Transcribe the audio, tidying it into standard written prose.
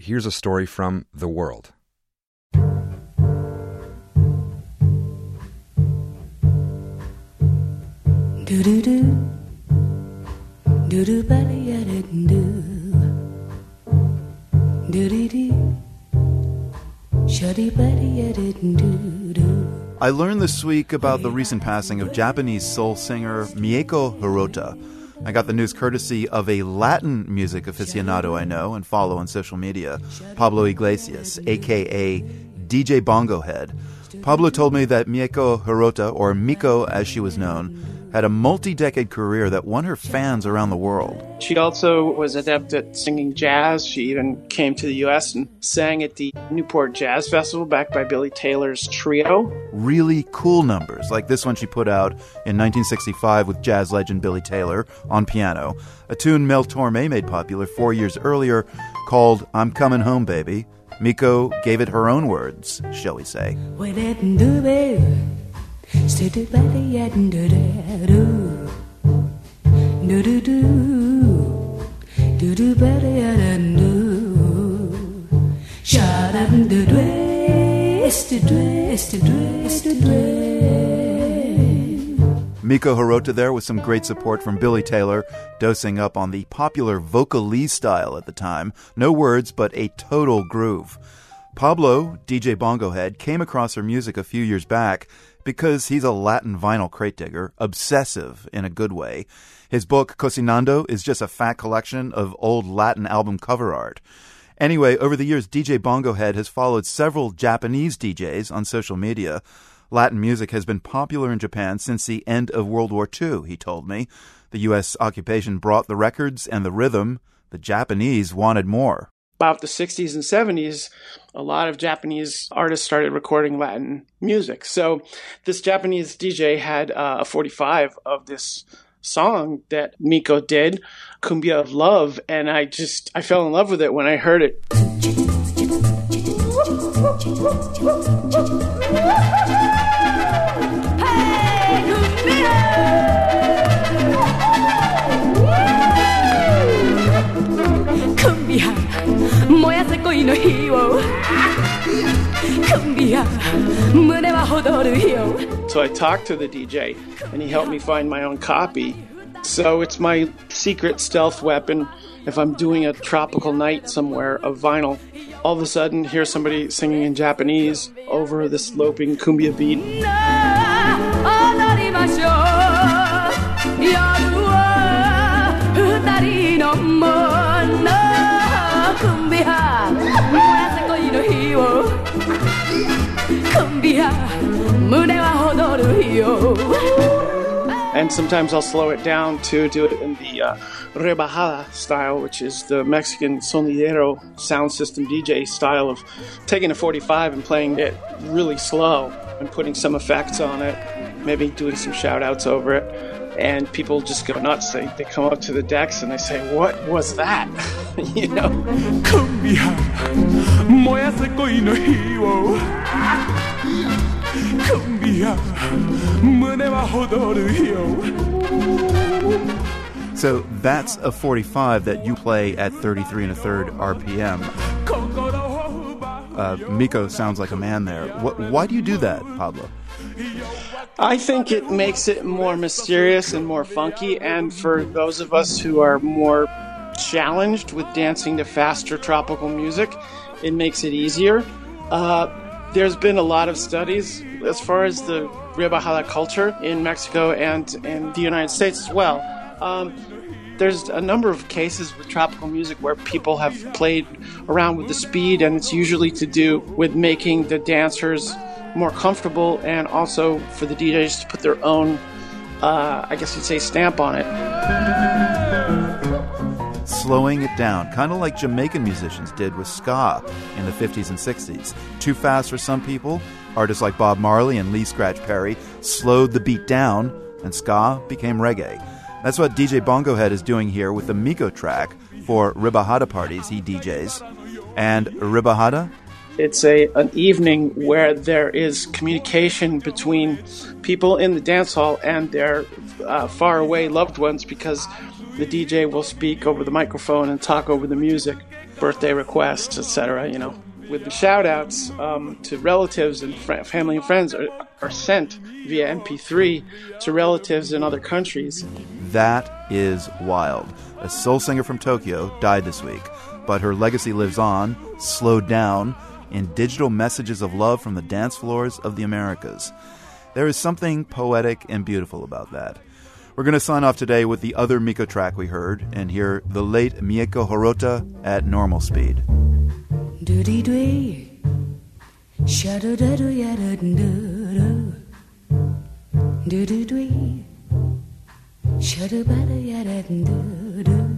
here's a story from The World. I learned this week about the recent passing of Japanese soul singer Mieko Hirota. I got the news courtesy of a Latin music aficionado I know and follow on social media, Pablo Iglesias, a.k.a. DJ Bongo Head. Pablo told me that Mieko Hirota, or Miko as she was known, had a multi-decade career that won her fans around the world. She also was adept at singing jazz. She even came to the U.S. and sang at the Newport Jazz Festival, backed by Billy Taylor's trio. Really cool numbers, like this one she put out in 1965 with jazz legend Billy Taylor on piano, a tune Mel Torme made popular 4 years earlier called I'm Coming Home, Baby. Miko gave it her own words, shall we say. Mieko Hirota there with some great support from Billy Taylor, dosing up on the popular vocalese style at the time. No words, but a total groove. Pablo, DJ Bongo Head, came across her music a few years back because he's a Latin vinyl crate digger, obsessive in a good way. His book, Cocinando, is just a fat collection of old Latin album cover art. Anyway, over the years, DJ Bongo Head has followed several Japanese DJs on social media. Latin music has been popular in Japan since the end of World War II, he told me. The U.S. occupation brought the records and the rhythm. The Japanese wanted more. About the 60s and 70s, a lot of Japanese artists started recording Latin music. So this Japanese DJ had a 45 of this song that Miko did, Cumbia of Love, and I fell in love with it when I heard it. So I talked to the DJ, and he helped me find my own copy. So it's my secret stealth weapon if I'm doing a tropical night somewhere of vinyl. All of a sudden, hear somebody singing in Japanese over this loping cumbia beat. And sometimes I'll slow it down to do it in the rebajada style, which is the Mexican sonidero sound system DJ style of taking a 45 and playing it really slow and putting some effects on it, maybe doing some shout outs over it. And people just go nuts. They come up to the decks and they say, "What was that?" You know? So that's a 45 that you play at 33 1/3 RPM. Miko sounds like a man there. Why do you do that, Pablo? I think it makes it more mysterious and more funky, and for those of us who are more challenged with dancing to faster tropical music, it makes it easier. There's been a lot of studies as far as the rebajada culture in Mexico and in the United States as well. There's a number of cases with tropical music where people have played around with the speed, and it's usually to do with making the dancers more comfortable and also for the DJs to put their own, I guess you'd say, stamp on it. Slowing it down, kind of like Jamaican musicians did with ska in the 50s and 60s. Too fast for some people. Artists like Bob Marley and Lee Scratch Perry slowed the beat down, and ska became reggae. That's what DJ Bongo Head is doing here with the Miko track for Ribajada parties he DJs. And Ribajada? It's an evening where there is communication between people in the dance hall and their faraway loved ones, because the DJ will speak over the microphone and talk over the music. birthday requests, etc. With the shout-outs to relatives and family and friends are sent via MP3 to relatives in other countries. That is wild. A soul singer from Tokyo died this week, but her legacy lives on, slowed down, in digital messages of love from the dance floors of the Americas. There is something poetic and beautiful about that. We're going to sign off today with the other Miko track we heard and hear the late Mieko Hirota at normal speed. Do-dee-dwee, shadda-da-do-yadda-do-do. Do-do-dwee, shadda-ba-da-yadda-do-do.